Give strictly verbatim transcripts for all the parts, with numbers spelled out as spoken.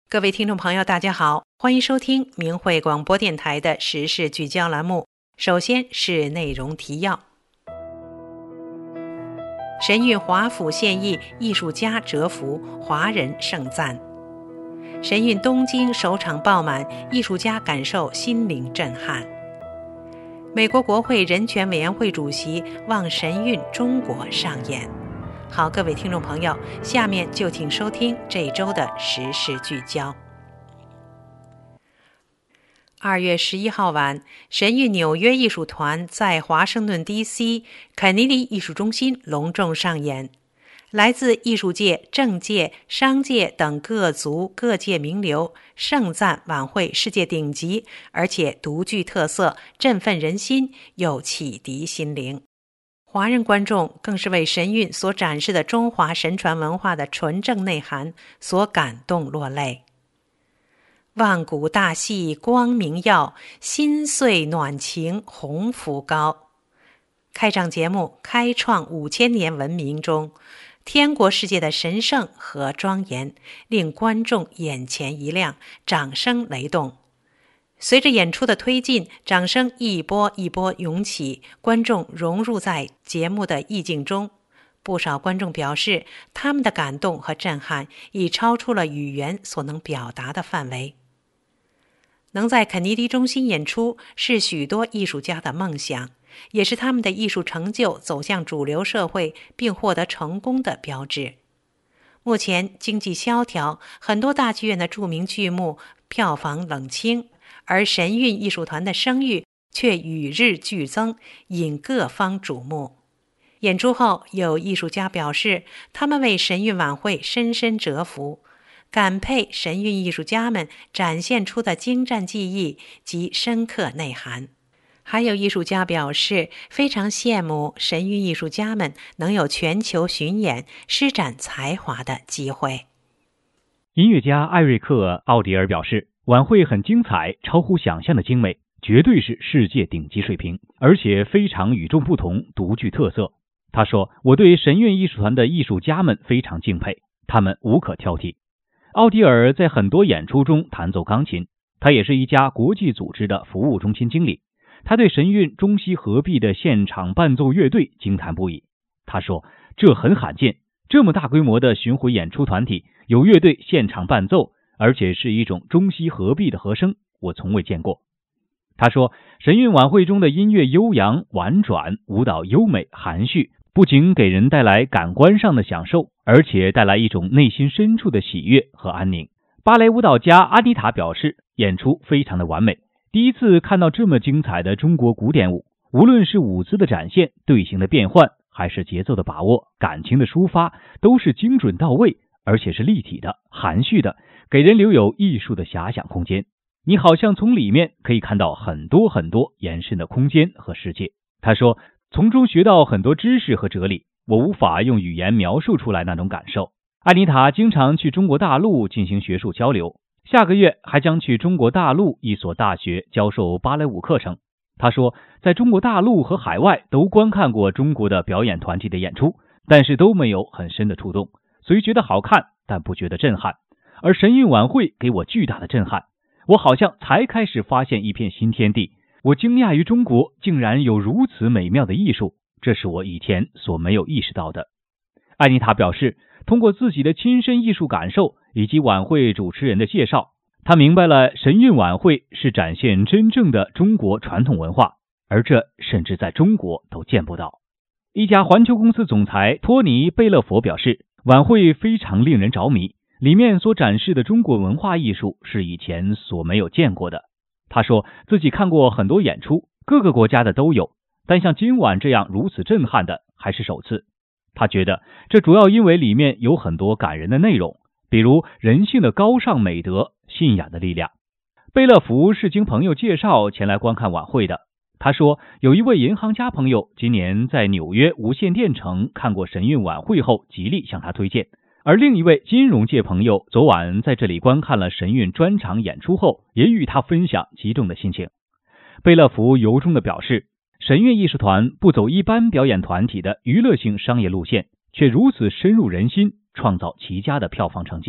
各位听众朋友大家好，欢迎收听明慧广播电台的时事聚焦栏目。首先是内容提要。神韵华府献艺，艺术家折服，华人盛赞。神韵东京首场爆满，艺术家感受心灵震撼。美国国会人权委员会主席望神韵中国上演。好，各位听众朋友，下面就请收听这一周的时事聚焦。二月十一号晚，神韵纽约艺术团在华盛顿 D C 肯尼迪艺术中心隆重上演。来自艺术界、政界、商界等各族各界名流盛赞晚会世界顶级，而且独具特色，振奋人心，又启迪心灵。华人观众更是为神韵所展示的中华神传文化的纯正内涵所感动落泪。万古大戏光明耀，心碎暖情鸿福高。开场节目开创五千年文明中天国世界的神圣和庄严，令观众眼前一亮，掌声雷动。随着演出的推进，掌声一波一波涌起，观众融入在节目的意境中。不少观众表示，他们的感动和震撼已超出了语言所能表达的范围。能在肯尼迪中心演出是许多艺术家的梦想，也是他们的艺术成就走向主流社会并获得成功的标志。目前经济萧条，很多大剧院的著名剧目票房冷清，而神韵艺术团的声誉却与日俱增，引各方瞩目。演出后，有艺术家表示，他们为神韵晚会深深折服，感佩神韵艺术家们展现出的精湛技艺及深刻内涵。还有艺术家表示，非常羡慕神韵艺术家们能有全球巡演施展才华的机会。 音乐家艾瑞克·奥迪尔表示，晚会很精彩，超乎想象的精美，绝对是世界顶级水平，而且非常与众不同，独具特色。他说，我对神韵艺术团的艺术家们非常敬佩，他们无可挑剔。奥迪尔在很多演出中弹奏钢琴，他也是一家国际组织的服务中心经理。他对神韵中西合璧的现场伴奏乐队惊叹不已。他说，这很罕见，这么大规模的巡回演出团体有乐队现场伴奏，而且是一种中西合璧的和声，我从未见过。他说，神韵晚会中的音乐悠扬婉转，舞蹈优美含蓄，不仅给人带来感官上的享受，而且带来一种内心深处的喜悦和安宁。芭蕾舞蹈家阿妮塔表示，演出非常的完美，第一次看到这么精彩的中国古典舞，无论是舞姿的展现、队形的变换，还是节奏的把握、感情的抒发，都是精准到位，而且是立体的、含蓄的，给人留有艺术的遐想空间。你好像从里面可以看到很多很多延伸的空间和世界。他说，从中学到很多知识和哲理，我无法用语言描述出来那种感受。安妮塔经常去中国大陆进行学术交流，下个月还将去中国大陆一所大学教授芭蕾舞课程。他说，在中国大陆和海外都观看过中国的表演团体的演出，但是都没有很深的触动，虽觉得好看，但不觉得震撼。而神韵晚会给我巨大的震撼，我好像才开始发现一片新天地。我惊讶于中国竟然有如此美妙的艺术，这是我以前所没有意识到的。艾妮塔表示，通过自己的亲身艺术感受以及晚会主持人的介绍，她明白了神韵晚会是展现真正的中国传统文化，而这甚至在中国都见不到。一家环球公司总裁托尼·贝勒佛表示，晚会非常令人着迷，里面所展示的中国文化艺术是以前所没有见过的。他说，自己看过很多演出，各个国家的都有，但像今晚这样如此震撼的还是首次。他觉得这主要因为里面有很多感人的内容，比如人性的高尚美德、信仰的力量。贝勒福是经朋友介绍前来观看晚会的。他说，有一位银行家朋友今年在纽约无线电城看过神韵晚会后，极力向他推荐。而另一位金融界朋友昨晚在这里观看了神韵专场演出后，也与他分享激动的心情。贝勒福由衷地表示，神韵艺术团不走一般表演团体的娱乐性商业路线，却如此深入人心，创造极佳的票房成绩，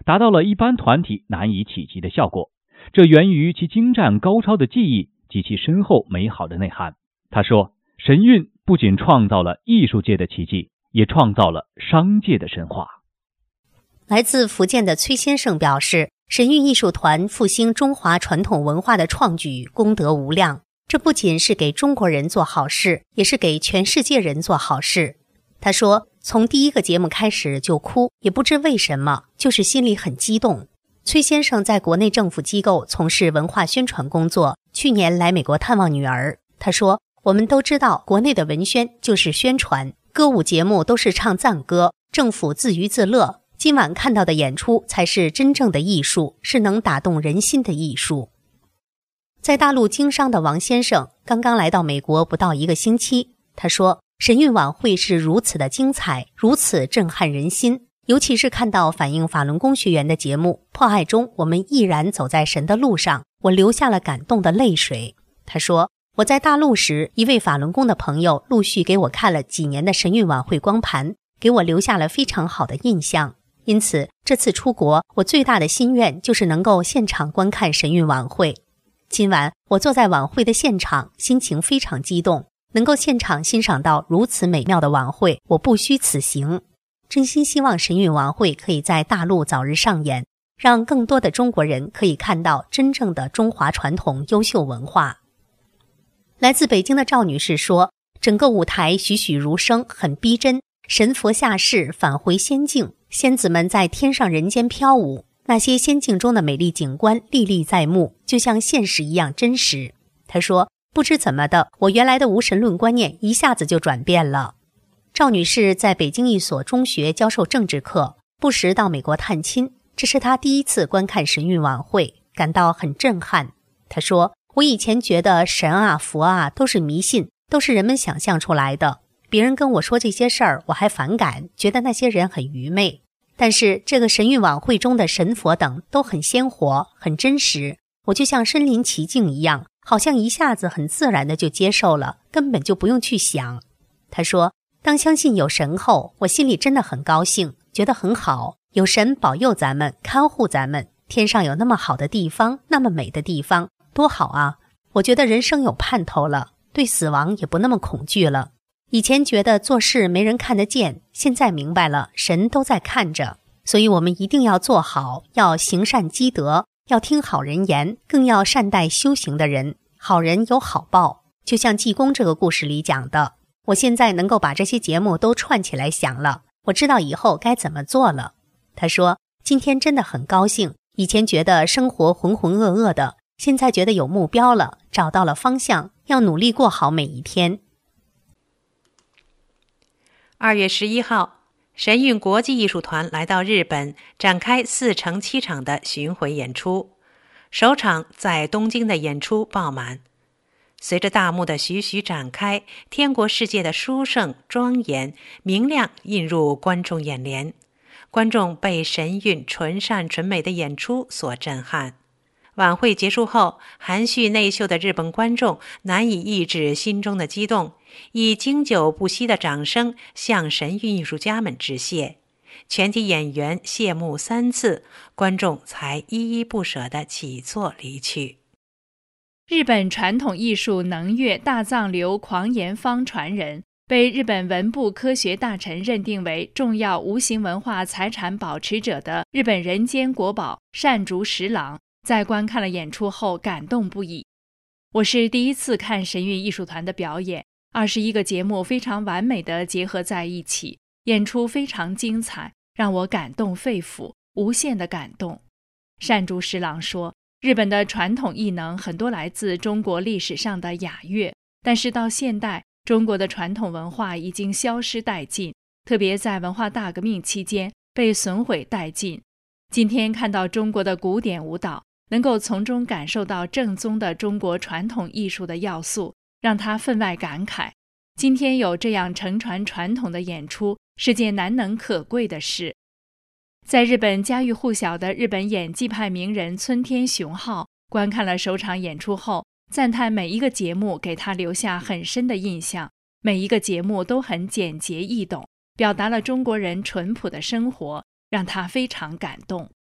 达到了一般团体难以企及的效果。这源于其精湛高超的技艺及其深厚美好的内涵。他说，神韵不仅创造了艺术界的奇迹，也创造了商界的神话。 来自福建的崔先生表示，神韵艺术团复兴中华传统文化的创举功德无量，这不仅是给中国人做好事，也是给全世界人做好事。他说，从第一个节目开始就哭，也不知为什么，就是心里很激动。崔先生在国内政府机构从事文化宣传工作，去年来美国探望女儿。他说，我们都知道国内的文宣就是宣传，歌舞节目都是唱赞歌，政府自娱自乐，今晚看到的演出才是真正的艺术，是能打动人心的艺术。在大陆经商的王先生刚刚来到美国不到一个星期，他说，神韵晚会是如此的精彩，如此震撼人心，尤其是看到反映法轮功学员的节目《破爱中我们毅然走在神的路上》，我流下了感动的泪水。他说，我在大陆时，一位法轮功的朋友陆续给我看了几年的神韵晚会光盘，给我留下了非常好的印象。因此这次出国，我最大的心愿就是能够现场观看神韵晚会。今晚我坐在晚会的现场，心情非常激动，能够现场欣赏到如此美妙的晚会，我不虚此行。真心希望神韵晚会可以在大陆早日上演，让更多的中国人可以看到真正的中华传统优秀文化。来自北京的赵女士说，整个舞台栩栩如生，很逼真，神佛下世返回仙境，仙子们在天上人间飘舞，那些仙境中的美丽景观历历在目，就像现实一样真实。她说，不知怎么的，我原来的无神论观念一下子就转变了。赵女士在北京一所中学教授政治课，不时到美国探亲，这是她第一次观看神韵晚会，感到很震撼。她说，我以前觉得神啊佛啊都是迷信，都是人们想象出来的，别人跟我说这些事儿我还反感，觉得那些人很愚昧。但是这个神韵晚会中的神佛等都很鲜活，很真实，我就像身临其境一样，好像一下子很自然的就接受了，根本就不用去想。她说，当相信有神后，我心里真的很高兴，觉得很好，有神保佑咱们，看护咱们，天上有那么好的地方，那么美的地方，多好啊！我觉得人生有盼头了，对死亡也不那么恐惧了。以前觉得做事没人看得见，现在明白了，神都在看着，所以我们一定要做好，要行善积德，要听好人言，更要善待修行的人，好人有好报。就像济公这个故事里讲的，我现在能够把这些节目都串起来想了，我知道以后该怎么做了。他说，今天真的很高兴，以前觉得生活浑浑噩噩的，现在觉得有目标了，找到了方向，要努力过好每一天。 二月十一号，神韵国际艺术团来到日本，展开四乘七场的巡回演出。首场在东京的演出爆满。随着大幕的徐徐展开，天国世界的殊胜、庄严、明亮映入观众眼帘。观众被神韵纯善纯美的演出所震撼。晚会结束后，含蓄内秀的日本观众难以抑制心中的激动，以经久不息的掌声向神韵艺术家们致谢。全体演员谢幕三次，观众才依依不舍地起座离去。 日本传统艺术能乐大藏流狂言方传人，被日本文部科学大臣认定为重要无形文化财产保持者的日本人间国宝善竹十郎，在观看了演出后感动不已。我是第一次看神韵艺术团的表演，二十一个节目非常完美地结合在一起，演出非常精彩，让我感动肺腑，无限的感动。善竹十郎说，日本的传统艺能很多来自中国历史上的雅乐，但是到现代，中国的传统文化已经消失殆尽，特别在文化大革命期间被损毁殆尽。今天看到中国的古典舞蹈，能够从中感受到正宗的中国传统艺术的要素，让他分外感慨。今天有这样承传传统的演出，是件难能可贵的事。在日本家喻户晓的日本演技派名人村田雄浩观看了首场演出后，赞叹每一个节目给他留下很深的印象，每一个节目都很简洁易懂，表达了中国人淳朴的生活，让他非常感动。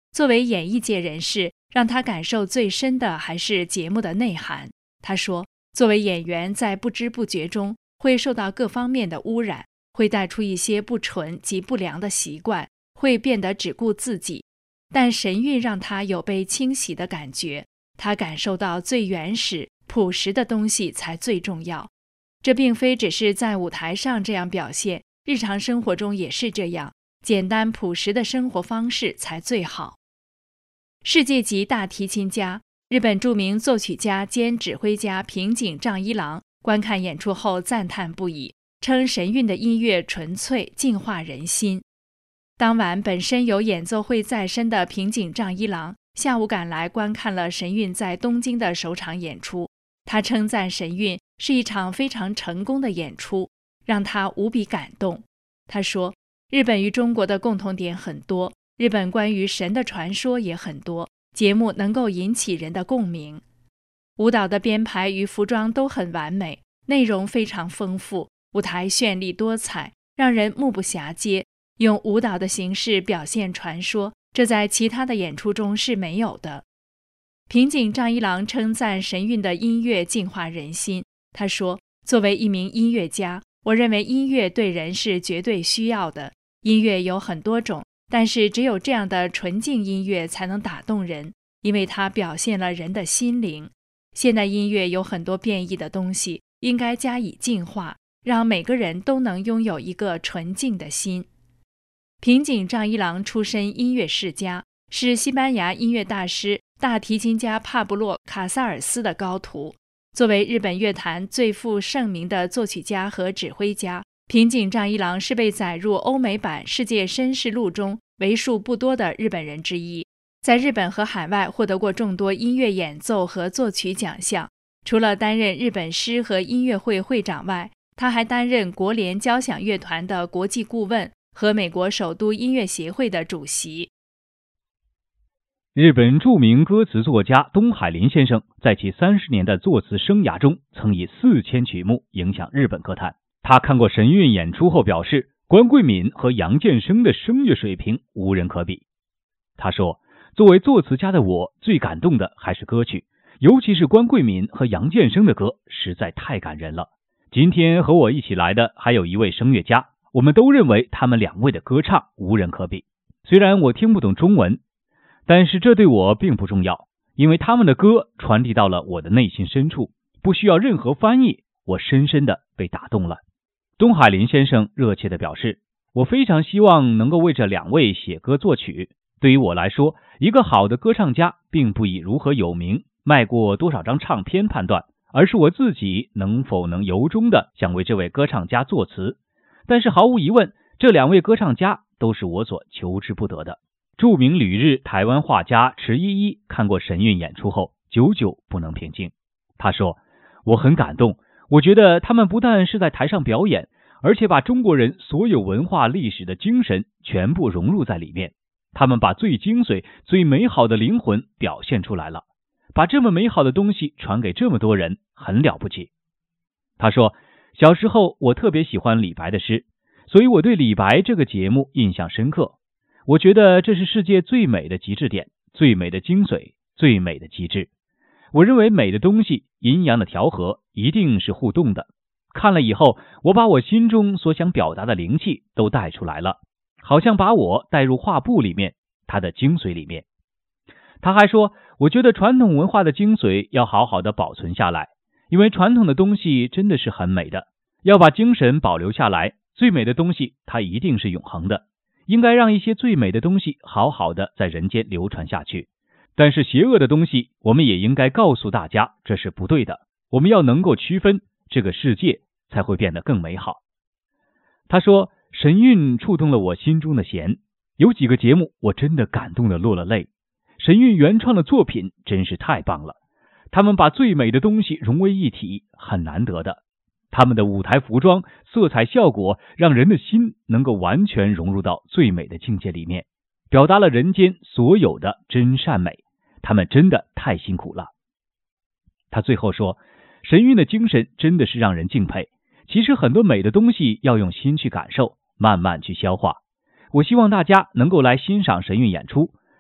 作为演艺界人士，让他感受最深的还是节目的内涵。他说，作为演员，在不知不觉中会受到各方面的污染，会带出一些不纯及不良的习惯，会变得只顾自己。但神韵让他有被清洗的感觉，他感受到最原始、朴实的东西才最重要。这并非只是在舞台上这样表现，日常生活中也是这样，简单朴实的生活方式才最好。世界级大提琴家、日本著名作曲家兼指挥家平井丈一郎观看演出后赞叹不已，称神韵的音乐纯粹，净化人心。当晚本身有演奏会在身的平井丈一郎下午赶来观看了神韵在东京的首场演出，他称赞神韵是一场非常成功的演出，让他无比感动。他说，日本与中国的共同点很多，日本关于神的传说也很多，节目能够引起人的共鸣。舞蹈的编排与服装都很完美，内容非常丰富，舞台绚丽多彩，让人目不暇接。用舞蹈的形式表现传说，这在其他的演出中是没有的。平井丈一郎称赞神韵的音乐净化人心。他说，作为一名音乐家，我认为音乐对人是绝对需要的。音乐有很多种，但是只有这样的纯净音乐才能打动人，因为它表现了人的心灵。现代音乐有很多变异的东西，应该加以净化，让每个人都能拥有一个纯净的心。平井丈一郎出身音乐世家，是西班牙音乐大师大提琴家帕布洛·卡萨尔斯的高徒。作为日本乐坛最负盛名的作曲家和指挥家，平井丈一郎是被载入欧美版世界绅士录中为数不多的日本人之一，在日本和海外获得过众多音乐演奏和作曲奖项。除了担任日本诗和音乐会会长外，他还担任国联交响乐团的国际顾问和美国首都音乐协会的主席。 日本著名歌词作家东海林先生在其三十年的作词生涯中，曾以四千曲目影响日本歌坛。他看过神韵演出后表示，关桂敏和杨建生的声乐水平无人可比。他说，作为作词家的我，最感动的还是歌曲，尤其是关桂敏和杨建生的歌，实在太感人了。今天和我一起来的还有一位声乐家，我们都认为他们两位的歌唱无人可比。虽然我听不懂中文，但是这对我并不重要，因为他们的歌传递到了我的内心深处，不需要任何翻译，我深深地被打动了。东海林先生热切地表示，我非常希望能够为这两位写歌作曲。对于我来说，一个好的歌唱家并不以如何有名、卖过多少张唱片判断，而是我自己能否能由衷地想为这位歌唱家作词。但是毫无疑问，这两位歌唱家都是我所求之不得的。著名旅日台湾画家池依依看过神韵演出后，久久不能平静。他说，我很感动，我觉得他们不但是在台上表演，而且把中国人所有文化历史的精神全部融入在里面。他们把最精髓、最美好的灵魂表现出来了，把这么美好的东西传给这么多人，很了不起。他说，小时候我特别喜欢李白的诗，所以我对李白这个节目印象深刻。我觉得这是世界最美的极致点，最美的精髓，最美的极致。我认为美的东西，阴阳的调和一定是互动的。看了以后，我把我心中所想表达的灵气都带出来了，好像把我带入画布里面，它的精髓里面。他还说，我觉得传统文化的精髓要好好的保存下来，因为传统的东西真的是很美的，要把精神保留下来，最美的东西它一定是永恒的，应该让一些最美的东西好好的在人间流传下去。但是邪恶的东西，我们也应该告诉大家这是不对的，我们要能够区分，这个世界才会变得更美好。他说，神韵触动了我心中的弦，有几个节目我真的感动的落了泪。神韵原创的作品真是太棒了，他们把最美的东西融为一体，很难得的。他们的舞台服装、色彩效果，让人的心能够完全融入到最美的境界里面，表达了人间所有的真善美。他们真的太辛苦了。他最后说，神韵的精神真的是让人敬佩。其实很多美的东西要用心去感受，慢慢去消化。我希望大家能够来欣赏神韵演出，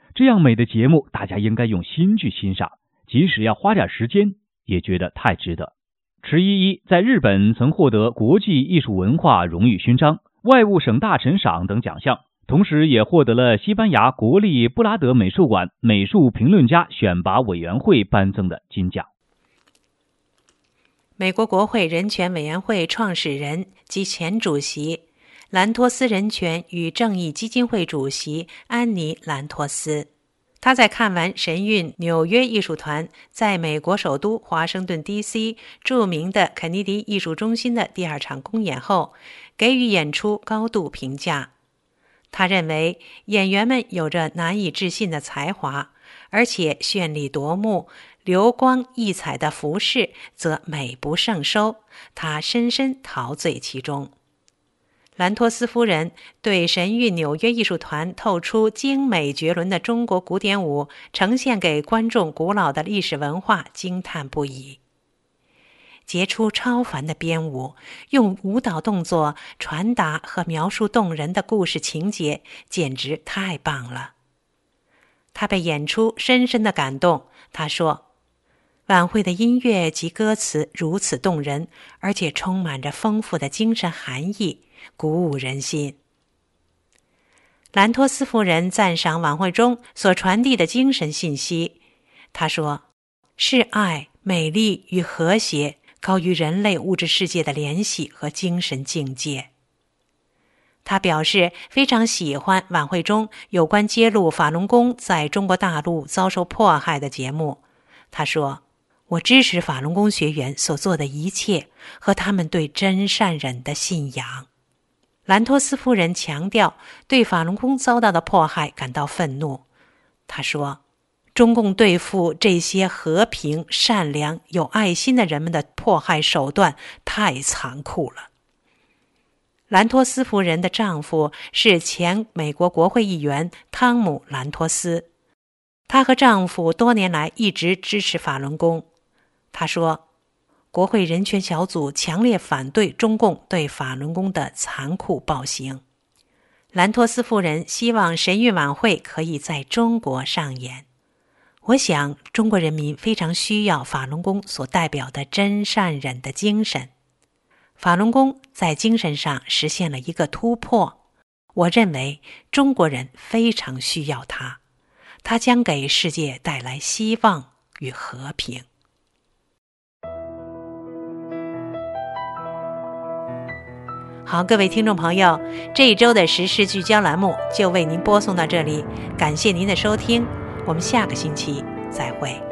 这样美的节目，大家应该用心去欣赏，即使要花点时间，也觉得太值得。池依依在日本曾获得国际艺术文化荣誉勋章、外务省大臣赏等奖项，同时也获得了西班牙国立布拉德美术馆美术评论家选拔委员会颁赠的金奖。 美国国会人权委员会创始人及前主席兰托斯人权与正义基金会主席安妮·兰托斯，他在看完神韵纽约艺术团在美国首都华盛顿 D C 著名的肯尼迪艺术中心的第二场公演后，给予演出高度评价。他认为演员们有着难以置信的才华，而且绚丽夺目、流光溢彩的服饰则美不胜收，他深深陶醉其中。兰托斯夫人对神韵纽约艺术团透出精美绝伦的中国古典舞呈现给观众古老的历史文化惊叹不已。杰出超凡的编舞，用舞蹈动作传达和描述动人的故事情节，简直太棒了。他被演出深深的感动，他说，晚会的音乐及歌词如此动人，而且充满着丰富的精神含义，鼓舞人心。兰托斯夫人赞赏晚会中所传递的精神信息，她说，是爱、美丽与和谐高于人类物质世界的联系和精神境界。他表示非常喜欢晚会中有关揭露法轮功在中国大陆遭受迫害的节目。他说，我支持法轮功学员所做的一切和他们对真善忍的信仰。兰托斯夫人强调对法轮功遭到的迫害感到愤怒。她说，中共对付这些和平、善良、有爱心的人们的迫害手段太残酷了。兰托斯夫人的丈夫是前美国国会议员汤姆·兰托斯，她和丈夫多年来一直支持法轮功。她说，国会人权小组强烈反对中共对法轮功的残酷暴行。兰托斯夫人希望神韵晚会可以在中国上演。我想中国人民非常需要法轮功所代表的真善忍的精神。法轮功在精神上实现了一个突破，我认为中国人非常需要它，它将给世界带来希望与和平。好，各位听众朋友，这一周的时事聚焦栏目就为您播送到这里，感谢您的收听，我们下个星期再会。